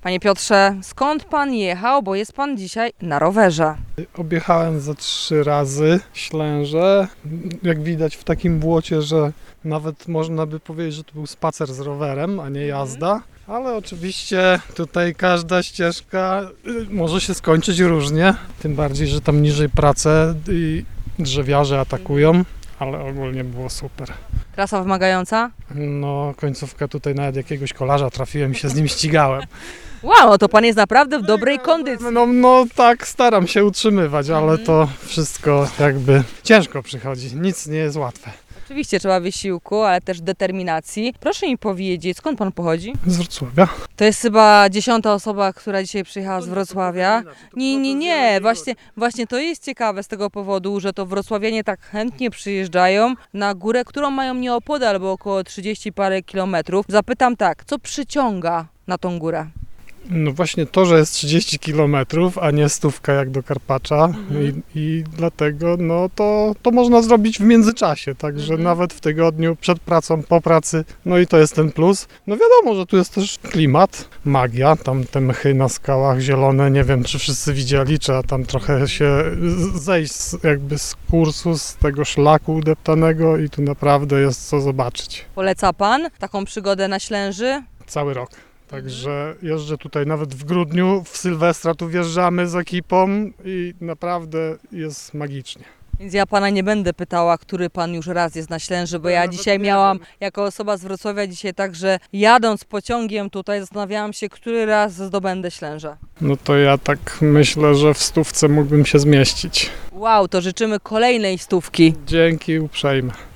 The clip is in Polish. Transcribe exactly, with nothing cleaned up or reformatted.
Panie Piotrze, skąd pan jechał, bo jest pan dzisiaj na rowerze? Objechałem ze trzy razy Ślęże. Jak widać w takim błocie, że nawet można by powiedzieć, że to był spacer z rowerem, a nie jazda. Ale oczywiście tutaj każda ścieżka y, może się skończyć różnie. Tym bardziej, że tam niżej pracę i drzewiarze atakują, ale ogólnie było super. Trasa wymagająca? No, końcówkę tutaj nawet jakiegoś kolarza trafiłem i się z nim ścigałem. Wow, no to pan jest naprawdę w dobrej kondycji. No, no tak, staram się utrzymywać, ale to wszystko jakby ciężko przychodzi. Nic nie jest łatwe. Oczywiście trzeba wysiłku, ale też determinacji. Proszę mi powiedzieć, skąd pan pochodzi? Z Wrocławia. To jest chyba dziesiąta osoba, która dzisiaj przyjechała z Wrocławia. Nie, nie, nie, właśnie, właśnie to jest ciekawe z tego powodu, że to wrocławianie tak chętnie przyjeżdżają na górę, którą mają nieopodal, bo około trzydzieści parę kilometrów. Zapytam tak, co przyciąga na tą górę? No właśnie to, że jest trzydzieści kilometrów, a nie stówka jak do Karpacza Mhm. i, i dlatego no to, to można zrobić w międzyczasie, także Mhm. nawet w tygodniu, przed pracą, po pracy, no i to jest ten plus. No wiadomo, że tu jest też klimat, magia, tam te mchy na skałach zielone, nie wiem czy wszyscy widzieli, trzeba tam trochę się z- zejść z, jakby z kursu, z tego szlaku udeptanego i tu naprawdę jest co zobaczyć. Poleca pan taką przygodę na Ślęży? Cały rok. Także jeżdżę tutaj nawet w grudniu, w Sylwestra tu wjeżdżamy z ekipą i naprawdę jest magicznie. Więc ja pana nie będę pytała, który pan już raz jest na Ślęży, bo Ja ja nawet dzisiaj nie miałam, wiem. jako osoba z Wrocławia dzisiaj także jadąc pociągiem tutaj, zastanawiałam się, który raz zdobędę Ślężę. No to ja tak myślę, że w stówce mógłbym się zmieścić. Wow, to życzymy kolejnej stówki. Dzięki uprzejme.